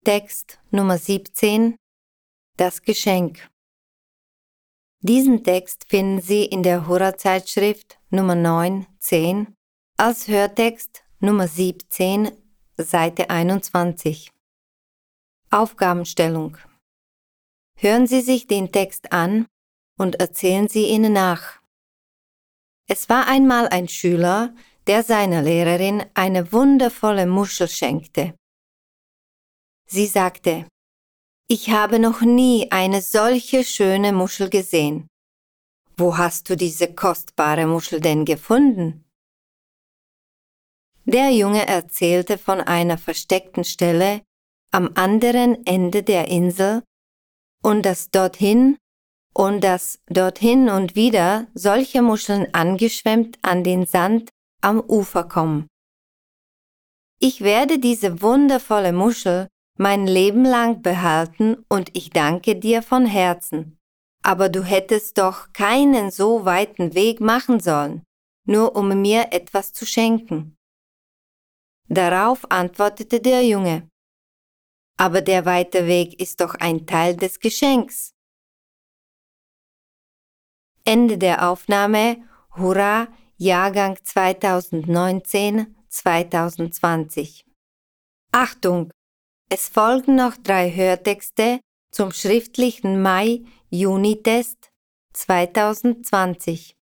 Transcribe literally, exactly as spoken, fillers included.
Schriftext Nummer siebzehn, das Geschenk. Diesen Text finden Sie in der Hora-Zeitschrift Nummer neun zehn als Hörtext Nummer siebzehn, Seite einundzwanzig. Aufgabenstellung. Hören Sie sich den Text an und erzählen Sie ihn nach. Es war einmal ein Schüler, der seiner Lehrerin eine wundervolle Muschel schenkte. Sie sagte: „Ich habe noch nie eine solche schöne Muschel gesehen. Wo hast du diese kostbare Muschel denn gefunden?“ Der Junge erzählte von einer versteckten Stelle am anderen Ende der Insel und dass dorthin und dass dorthin und wieder solche Muscheln angeschwemmt an den Sand am Ufer kommen. „Ich werde diese wundervolle Muschel mein Leben lang behalten und ich danke dir von Herzen. Aber du hättest doch keinen so weiten Weg machen sollen, nur um mir etwas zu schenken.“ Darauf antwortete der Junge: „Aber der weite Weg ist doch ein Teil des Geschenks.“ Ende der Aufnahme, Hurra, Jahrgang zweitausendneunzehn zweitausendzwanzig. Achtung! Es folgen noch drei Hörtexte zum schriftlichen Mai-Juni-Test zweitausendzwanzig.